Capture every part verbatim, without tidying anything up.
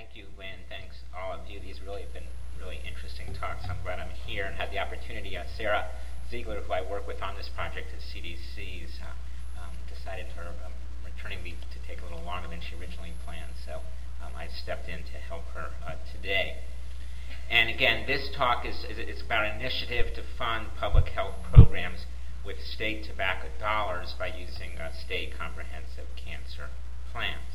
Thank you, Lynn. Thanks all of you. These really have been really interesting talks. I'm glad I'm here and had the opportunity. Uh, Sarah Ziegler, who I work with on this project at C D C's, uh, um, decided her um, returning leave to take a little longer than she originally planned, so um, I stepped in to help her uh, today. And again, this talk is, is it's about an initiative to fund public health programs with state tobacco dollars by using uh, state comprehensive cancer plans.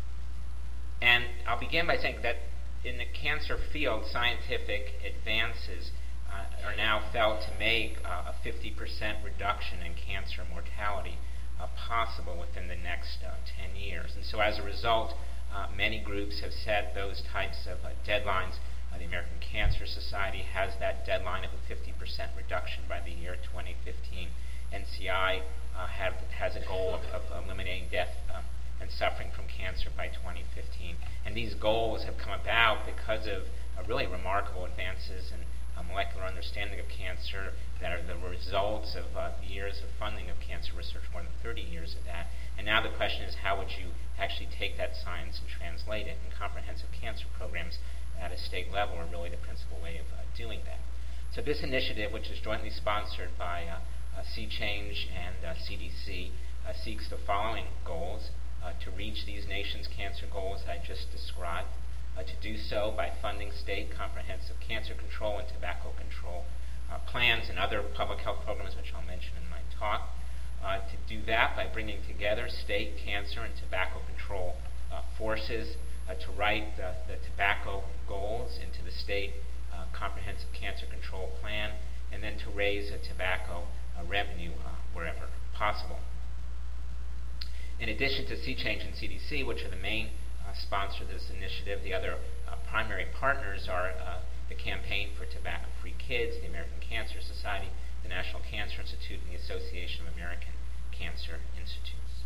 And I'll begin by saying that in the cancer field, scientific advances uh, are now felt to make uh, a fifty percent reduction in cancer mortality uh, possible within the next uh, ten years. And so as a result, uh, many groups have set those types of uh, deadlines. Uh, the American Cancer Society has that deadline of a fifty percent reduction by the year twenty fifteen. N C I uh, have, has a goal of, of eliminating death uh, and suffering from cancer by twenty fifteen. And these goals have come about because of uh, really remarkable advances in uh, molecular understanding of cancer that are the results of uh, years of funding of cancer research, more than thirty years of that. And now the question is, how would you actually take that science and translate it? And comprehensive cancer programs at a state level are really the principal way of uh, doing that. So this initiative, which is jointly sponsored by uh, uh, C-Change and uh, C D C, uh, seeks the following goals: uh, to reach these nation's cancer goals I just described, uh, to do so by funding state comprehensive cancer control and tobacco control uh, plans and other public health programs, which I'll mention in my talk, uh, to do that by bringing together state cancer and tobacco control uh, forces, Uh, to write the, the tobacco goals into the state uh, comprehensive cancer control plan, and then to raise a tobacco uh, revenue uh, wherever possible. In addition to C-Change and C D C, which are the main uh, sponsor of this initiative, the other uh, primary partners are uh, the Campaign for Tobacco-Free Kids, the American Cancer Society, the National Cancer Institute, and the Association of American Cancer Institutes.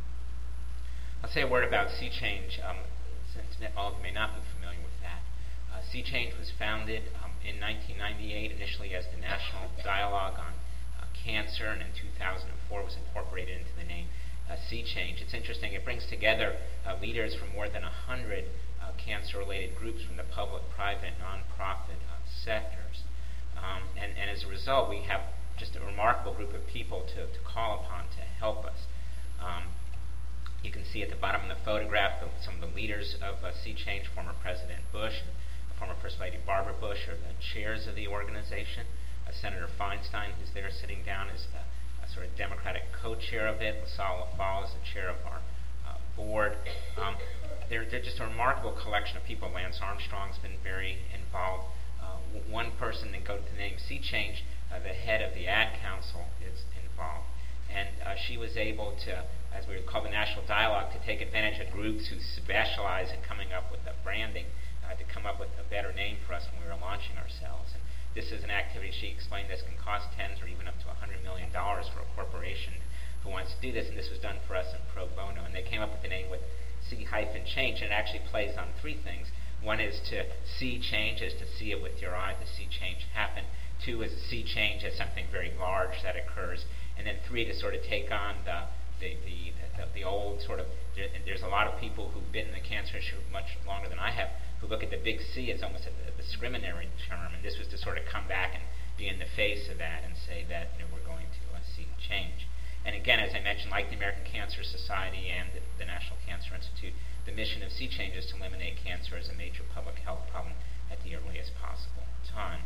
I'll say a word about C-Change. Um, Since all of you may not be familiar with that. Uh, C-Change was founded um, in nineteen ninety-eight, initially as the National Dialogue on uh, Cancer, and in two thousand four was incorporated into the name uh, C-Change. It's interesting, it brings together uh, leaders from more than one hundred uh, cancer-related groups from the public, private, nonprofit uh, sectors. Um, and, and as a result, we have just a remarkable group of people to, to call upon to help us. Um, You can see at the bottom of the photograph the, some of the leaders of uh, C-Change, former President Bush, former First Lady Barbara Bush, are the chairs of the organization. Uh, Senator Feinstein, who's there sitting down, is the uh, sort of Democratic co-chair of it. LaSalle LaFall is the chair of our uh, board. Um, they're, they're just a remarkable collection of people. Lance Armstrong's been very involved. Uh, w- one person that goes to the name C-Change, uh, the head of the Ad Council, is involved. And uh, she was able to, as we would call the National Dialogue, to take advantage of groups who specialize in coming up with the branding, uh, to come up with a better name for us when we were launching ourselves. And this is an activity, she explained, this can cost tens or even up to one hundred million dollars for a corporation who wants to do this, and this was done for us in pro bono. And they came up with the name with C-Change, and it actually plays on three things. One is to see change, is to see it with your eyes, to see change happen. Two is to see change as something very large that occurs. And then three, to sort of take on the the, the, the, the old sort of, there, there's a lot of people who've been in the cancer issue much longer than I have, who look at the big C as almost a, a discriminatory term, and this was to sort of come back and be in the face of that and say that, you know, we're going to uh, see change. And again, as I mentioned, like the American Cancer Society and the, the National Cancer Institute, the mission of C-Change is to eliminate cancer as a major public health problem at the earliest possible time.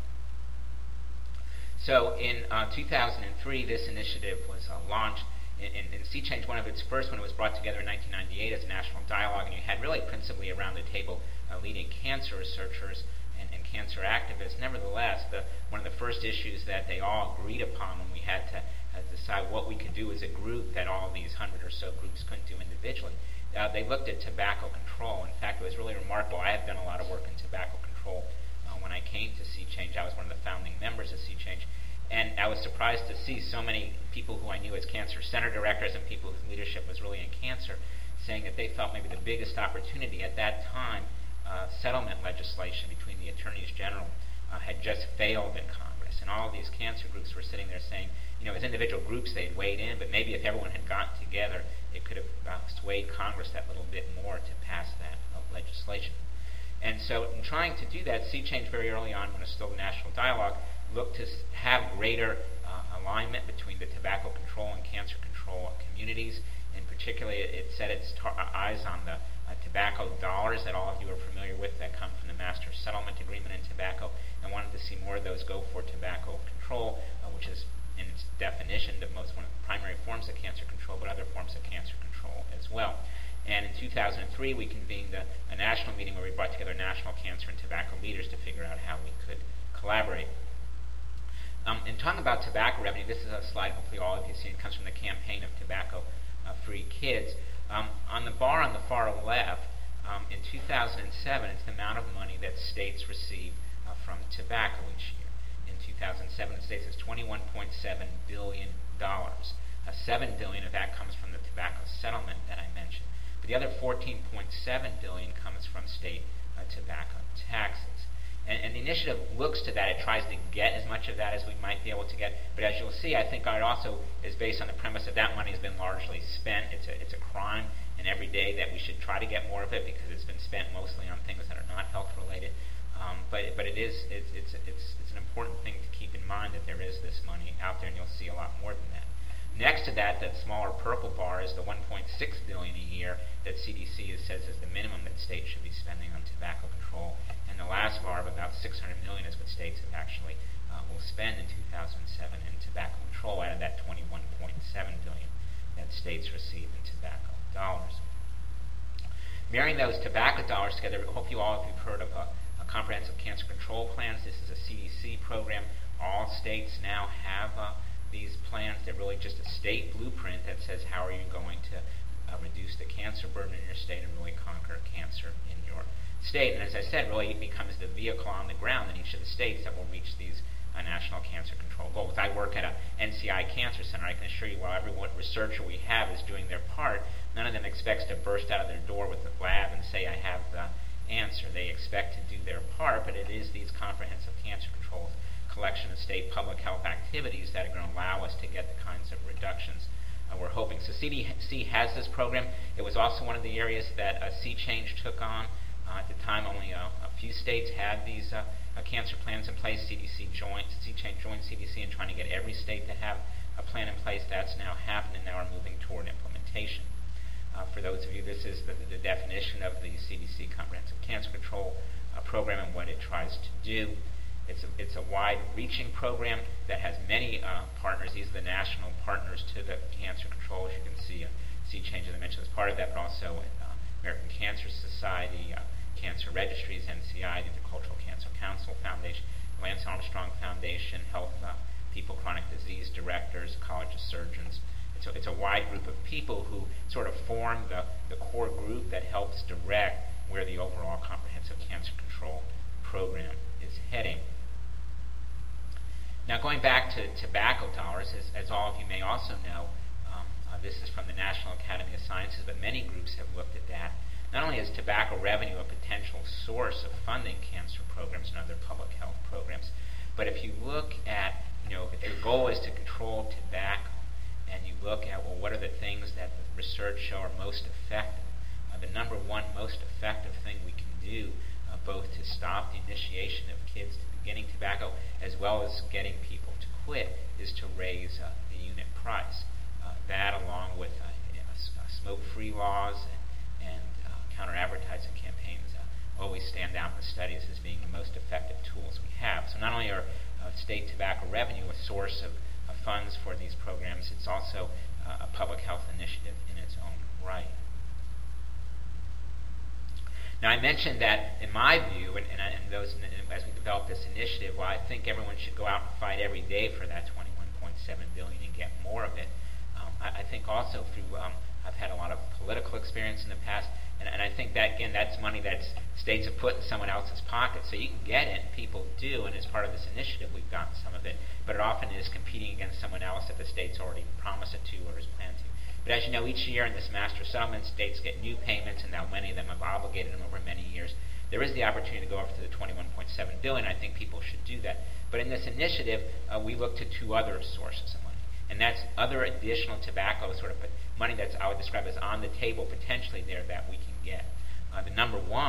So in uh, two thousand three, this initiative was uh, launched. In, in, in C-Change, one of its first, when it was brought together in nineteen ninety-eight as a national dialogue, and you had really principally around the table uh, leading cancer researchers and, and cancer activists. Nevertheless, the, one of the first issues that they all agreed upon when we had to uh, decide what we could do as a group that all of these hundred or so groups couldn't do individually, uh, they looked at tobacco control. In fact, it was really remarkable. I have done a lot of work in tobacco control. Uh, when I came to C-Change, I was one of the founding members of C-Change. And I was surprised to see so many people who I knew as cancer center directors and people whose leadership was really in cancer saying that they felt maybe the biggest opportunity at that time, uh, settlement legislation between the attorneys general uh, had just failed in Congress. And all of these cancer groups were sitting there saying, you know, as individual groups they'd weighed in, but maybe if everyone had gotten together, it could have uh, swayed Congress that little bit more to pass that uh, legislation. And so in trying to do that, Sea Change very early on, when it was still a national dialogue, looked to have greater uh, alignment between the tobacco control and cancer control communities. In particular, it, it set its tar- eyes on the uh, tobacco dollars that all of you are familiar with that come from the Master Settlement Agreement in tobacco, and wanted to see more of those go for tobacco control, uh, which is in its definition the most one of the primary forms of cancer control, but other forms of cancer control as well. And in two thousand three, we convened a, a national meeting where we brought together national cancer and tobacco leaders to figure out how we could collaborate. Um, in talking about tobacco revenue, this is a slide hopefully all of you see. It comes from the campaign of Tobacco-Free uh, Kids. Um, on the bar on the far left, um, in two thousand seven, it's the amount of money that states receive uh, from tobacco each year. In two thousand seven, the states has twenty-one point seven billion dollars. Uh, seven billion dollars of that comes from the tobacco settlement that I mentioned. But the other fourteen point seven billion dollars comes from state uh, tobacco taxes. And, and the initiative looks to that. It tries to get as much of that as we might be able to get. But as you'll see, I think it also is based on the premise that that money has been largely spent. It's a, it's a crime, and every day that we should try to get more of it because it's been spent mostly on things that are not health-related. Um, but but it is it's, it's, it's, it's an important thing to keep in mind that there is this money out there, and you'll see a lot more than that. Next to that, that smaller purple bar is the one point six billion dollars a year that C D C says is the minimum that states should be spending on tobacco control. And the last bar of about six hundred million dollars is what states have actually uh, will spend in two thousand seven in tobacco control out of that twenty-one point seven billion dollars that states receive in tobacco dollars. Marrying those tobacco dollars together, I hope you all have heard of a, a comprehensive cancer control plans. This is a C D C program. All states now have uh, these plans. They're really just a state blueprint that says how are you going to uh, reduce the cancer burden in your state and really conquer cancer in your state. And as I said, really it becomes the vehicle on the ground in each of the states that will reach these uh, national cancer control goals. I work at a N C I cancer center. I can assure you while every researcher we have is doing their part, none of them expects to burst out of their door with the lab and say I have the answer. They expect to do their part, but it is these comprehensive cancer controls collection of state public health activities that are going to allow us to get the kinds of reductions uh, we're hoping. So C D C has this program. It was also one of the areas that uh, Sea Change took on. Uh, at the time, only uh, a few states had these uh, uh, cancer plans in place. C D C joined, Sea Change joined C D C in trying to get every state to have a plan in place. That's now happened, and now we're moving toward implementation. Uh, for those of you, this is the, the definition of the C D C Comprehensive Cancer Control uh, Program and what it tries to do. It's a, it's a wide-reaching program that has many uh, partners. These are the national partners to the cancer control. As you can see, uh, Sea Change, as I mentioned, is part of that, but also uh, American Cancer Society, uh, Cancer Registries, N C I, the Intercultural Cancer Council Foundation, Lance Armstrong Foundation, Health uh, People Chronic Disease Directors, College of Surgeons. It's a, it's a wide group of people who sort of form the, the core group that helps direct where the overall comprehensive cancer control program is heading. Now, going back to tobacco dollars, as, as all of you may also know, um, uh, this is from the National Academy of Sciences, but many groups have looked at that. Not only is tobacco revenue a potential source of funding cancer programs and other public health programs, but if you look at, you know, if your goal is to control tobacco, and you look at, well, what are the things that the research show are most effective, uh, the number one most effective thing we can do, uh, both to stop the initiation of kids to beginning tobacco as well as getting people to quit, is to raise uh, the unit price. Uh, that, along with uh, you know, uh, smoke-free laws and, and uh, counter-advertising campaigns, uh, always stand out in the studies as being the most effective tools we have. So not only are uh, state tobacco revenue a source of uh, funds for these programs, it's also uh, a public health initiative in its own right. Now, I mentioned that, in my view, and, and, and those as we develop this initiative, while I think everyone should go out and fight every day for that twenty-one point seven billion dollars and get more of it, um, I, I think also through um, I've had a lot of political experience in the past, and, and I think that again, that's money that states have put in someone else's pocket, so you can get it, and people do, and as part of this initiative, we've gotten some of it, but it often is competing against someone else that the state's already promised it to or is planned to. But as you know, each year in this master settlement, states get new payments, and now many of them have obligated them over many years. There is the opportunity to go up to the twenty-one point seven billion dollars. I think people should do that. But in this initiative, uh, we look to two other sources of money, and that's other additional tobacco sort of money that's I would describe as on the table potentially there that we can get. Uh, the number one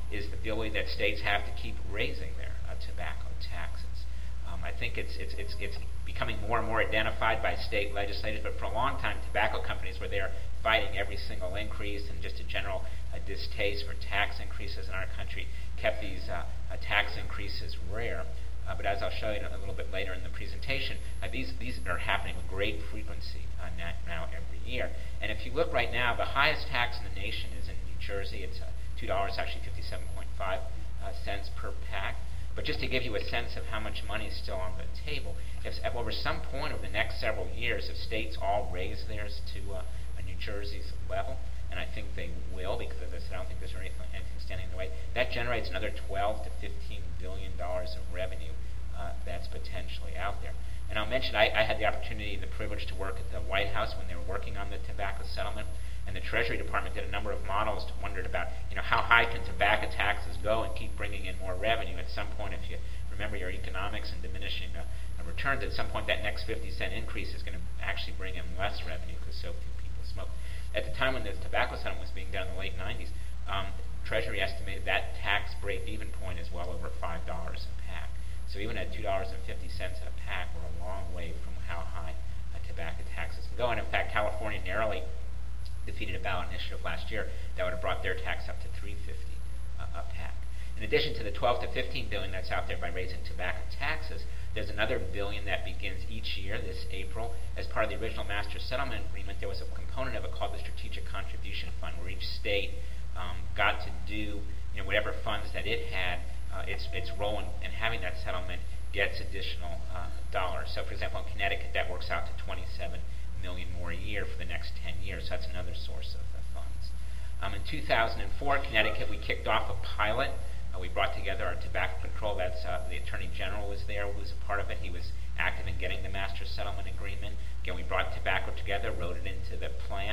is the ability that states have to keep raising their uh, tobacco taxes. Um, I think it's, it's, it's, it's becoming more and more identified by state legislators, but for a long time, tobacco companies were there fighting every single increase, and just a general uh, distaste for tax increases in our country kept these uh, uh, tax increases rare. Uh, but as I'll show you a little bit later in the presentation, uh, these, these are happening with great frequency uh, now every year. And if you look right now, the highest tax in the nation is in New Jersey. It's uh, two dollars, actually fifty-seven point five uh, cents per pack. But just to give you a sense of how much money is still on the table, if, if over some point over the next several years, if states all raise theirs to uh, a New Jersey's level, and I think they will, because as I said, I don't think there's anything, anything standing in the way, that generates another twelve to fifteen billion dollars of revenue uh, that's potentially out there. And I'll mention, I, I had the opportunity, the privilege to work at the White House when they were working on the tobacco settlement, and the Treasury Department did a number of models to wondered about, you know, how high can tobacco taxes go and keep bringing in more revenue. At some point, if you remember your economics and diminishing uh, returns, at some point that next fifty cent increase is going to actually bring in less revenue because so few people smoke. At the time when the tobacco settlement was being done in the late nineties, um, Treasury estimated that tax break-even point is well over five dollars a pack. So even at two dollars and fifty cents a pack, we're a long way from how high uh, tobacco taxes can go. And in fact, California narrowly defeated a ballot initiative last year that would have brought their tax up to three dollars and fifty cents uh, a pack. In addition to the twelve to fifteen billion dollars that's out there by raising tobacco taxes, there's another billion that begins each year this April. As part of the original Master Settlement Agreement, there was a component of it called the Strategic Contribution Fund, where each state um, got to do, you know, whatever funds that it had, uh, its its role in, in having that settlement gets additional uh, dollars. So, for example, in Connecticut, that works out to twenty-seven million more a year for the next ten years. So that's another source of uh, funds. Um, in two thousand four, Connecticut, we kicked off a pilot. Uh, we brought together our tobacco control. That's uh, the Attorney General was there, was a part of it. He was active in getting the Master Settlement Agreement. Again, we brought tobacco together, wrote it into the plan.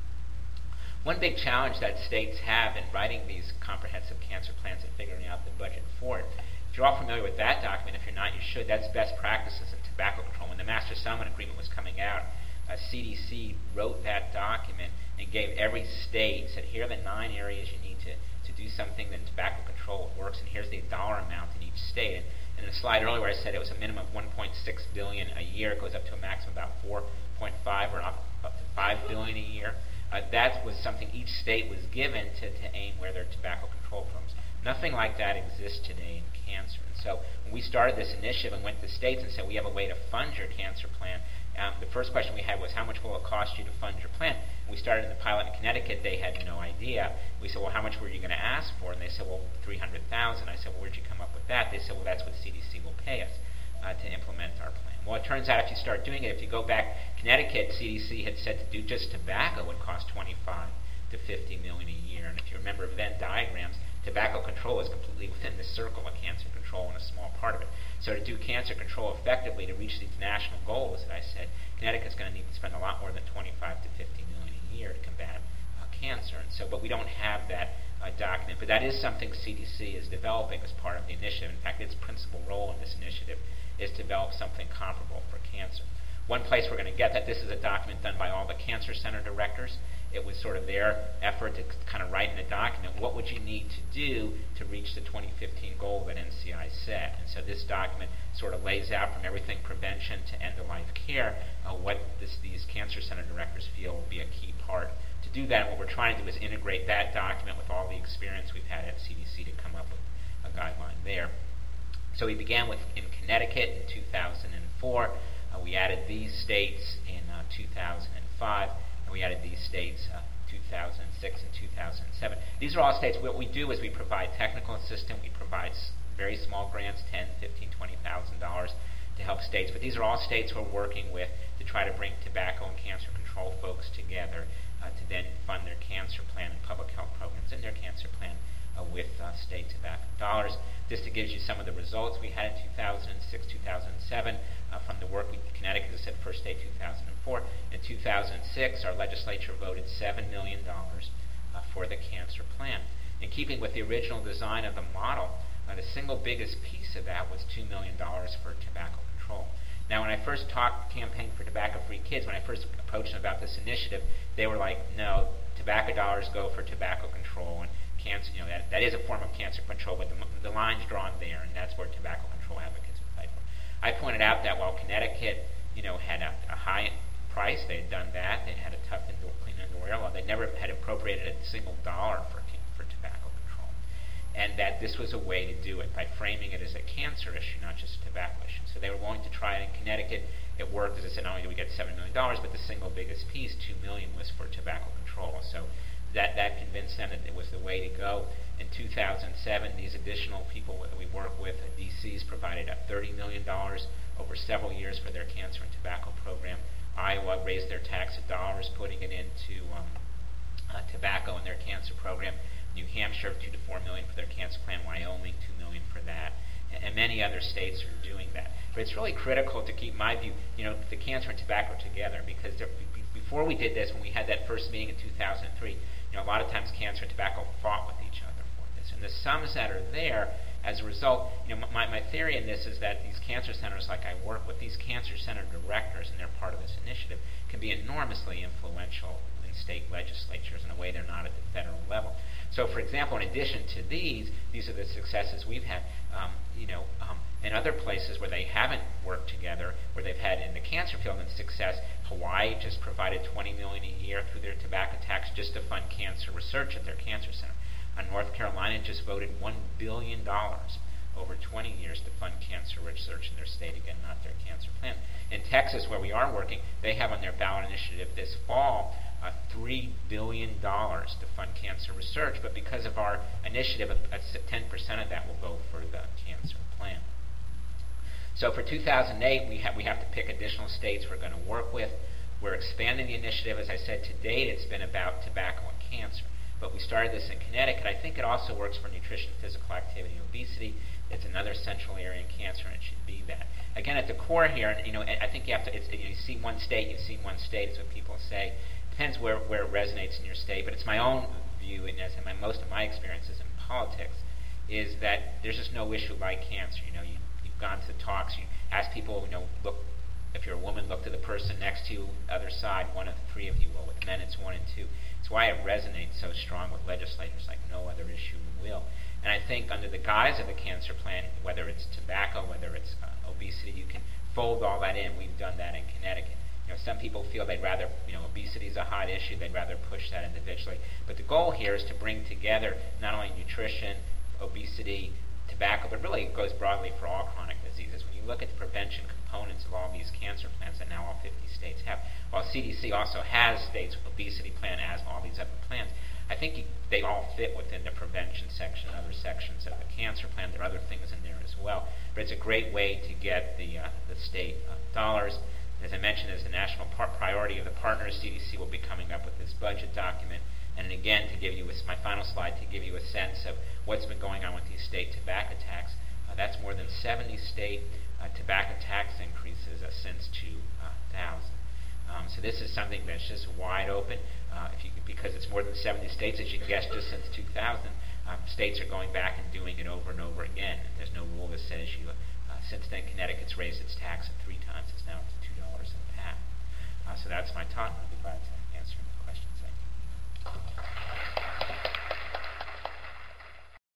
One big challenge that states have in writing these comprehensive cancer plans and figuring out the budget for it, if you're all familiar with that document, if you're not, you should. That's best practices in tobacco control. When the Master Settlement Agreement was coming out, uh, C D C wrote that document and gave every state, said, here are the nine areas you need to, to do something that in tobacco control works, and here's the dollar amount in each state. And, and in the slide earlier where I said it was a minimum of one point six billion dollars a year, it goes up to a maximum of about four point five or up, up to five billion dollars a year. Uh, that was something each state was given to, to aim where their tobacco control programs. Nothing like that exists today in cancer. And so when we started this initiative and went to states and said we have a way to fund your cancer plan, um, the first question we had was, how much will it cost you to fund your plan? And we started in the pilot in Connecticut. They had no idea. We said, well, how much were you going to ask for? And they said, well, three hundred thousand dollars. I said, well, where'd you come up with that? They said, well, that's what C D C will pay us uh, to implement our plan. Well, it turns out if you start doing it, if you go back, Connecticut, C D C had said to do just tobacco would cost twenty-five to fifty million a year. And if you remember Venn diagrams, tobacco control is completely within the circle of cancer control and a small part of it. So to do cancer control effectively, to reach these national goals that I said, Connecticut's going to need to spend a lot more than twenty-five to fifty million a year to combat uh, cancer. And so, but we don't have that uh, document. But that is something C D C is developing as part of the initiative. In fact, its principal role in this initiative is to develop something comparable for cancer. One place we're going to get that, this is a document done by all the cancer center directors. It was sort of their effort to kind of write in a document, what would you need to do to reach the twenty fifteen goal that N C I set? And so this document sort of lays out from everything prevention to end-of-life care uh, what this, these cancer center directors feel will be a key part to do that. And what we're trying to do is integrate that document with all the experience we've had at C D C to come up with a guideline there. So we began with in Connecticut in two thousand four. Uh, we added these states in uh, two thousand five, and we added these states uh, two thousand six and two thousand seven. These are all states. What we do is we provide technical assistance. We provide s- very small grants, ten, fifteen, twenty thousand dollars to help states. But these are all states we're working with to try to bring tobacco and cancer control folks together uh, to then fund their cancer plan and public health programs in their cancer plan uh, with uh, state tobacco dollars. Just to give you some of the results we had in two thousand six, two thousand seven uh, from the work we Connecticut, as I said, first state two thousand four. In two thousand six, our legislature voted seven million dollars uh, for the cancer plan. In keeping with the original design of the model, uh, the single biggest piece of that was two million dollars for tobacco control. Now, when I first talked Campaign for Tobacco-Free Kids, when I first approached them about this initiative, they were like, no, tobacco dollars go for tobacco control, and cancer, you know, that, that is a form of cancer control, but the, the line's drawn there, and that's where tobacco control advocates would fight for. I pointed out that while Connecticut, you know, had a, a high price, they had done that, they had a tough indoor, clean indoor air law, they never had appropriated a single dollar for, for tobacco control. And that this was a way to do it, by framing it as a cancer issue, not just a tobacco issue. So they were willing to try it in Connecticut. It worked. As I said, not only did we get seven million dollars, but the single biggest piece, two million dollars, was for tobacco control. So that, that convinced them that it was the way to go. In two thousand seven, these additional people that we work with, D Cs, provided up thirty million dollars over several years for their cancer and tobacco program. Iowa raised their tax of dollars, putting it into um, uh, tobacco in their cancer program. New Hampshire, two to four million for their cancer plan. Wyoming, two million for that, and, and many other states are doing that. But it's really critical to keep, my view, you know, the cancer and tobacco together, because there, b- before we did this, when we had that first meeting in two thousand three, you know, a lot of times cancer and tobacco fought with each other for this, and the sums that are there as a result. You know, my my theory in this is that these cancer centers, like I work with, these cancer center directors, and they're part of this initiative, can be enormously influential in state legislatures in a way they're not at the federal level. So, for example, in addition to these, these are the successes we've had, um, you know, um, in other places where they haven't worked together, where they've had in the cancer field and success. Hawaii just provided twenty million dollars a year through their tobacco tax just to fund cancer research at their cancer center. Uh, North Carolina just voted one billion dollars over twenty years to fund cancer research in their state, again, not their cancer plan. In Texas, where we are working, they have on their ballot initiative this fall uh, three billion dollars to fund cancer research, but because of our initiative, ten percent of that will go for the cancer plan. So for two thousand eight, we have, we have to pick additional states we're going to work with. We're expanding the initiative. As I said, to date it's been about tobacco and cancer. But we started this in Connecticut. I think it also works for nutrition, physical activity, and obesity. It's another central area in cancer, and it should be that. Again, at the core here, and you know, I think you have to. It's, you know, you see one state, you see one state. Is what people say. Depends where where it resonates in your state. But it's my own view, and as in my, most of my experiences in politics, is that there's just no issue like cancer. You know, you, you've gone to talks, you ask people, you know, look. If you're a woman, look to the person next to you, other side, one of the three of you will. With men, it's one and two. It's why it resonates so strong with legislators like no other issue will. And I think under the guise of the cancer plan, whether it's tobacco, whether it's uh, obesity, you can fold all that in. We've done that in Connecticut. You know, some people feel they'd rather, you know, obesity is a hot issue, they'd rather push that individually. But the goal here is to bring together not only nutrition, obesity, tobacco, but really it goes broadly for all chronic diseases. When you look at the prevention components of all these cancer plans that now all fifty states have, while C D C also has states with obesity plan, asthma, all these other plans, I think you, they all fit within the prevention section and other sections of the cancer plan. There are other things in there as well. But it's a great way to get the, uh, the state uh, dollars. As I mentioned, as the national par- priority of the partners, C D C will be coming up with this budget document. And again, to give you a, my final slide, to give you a sense of what's been going on with these state tobacco tax, uh, that's more than seventy state uh, tobacco tax increases uh, since two thousand. Um, so this is something that's just wide open. Uh, if you, because it's more than seventy states, as you can guess, just since two thousand, um, states are going back and doing it over and over again. There's no rule that says you. Uh, since then, Connecticut's raised its tax at three times. It's now up to two dollars and a half. Uh, so that's my talk. I'll be glad to answer any questions. Thank you.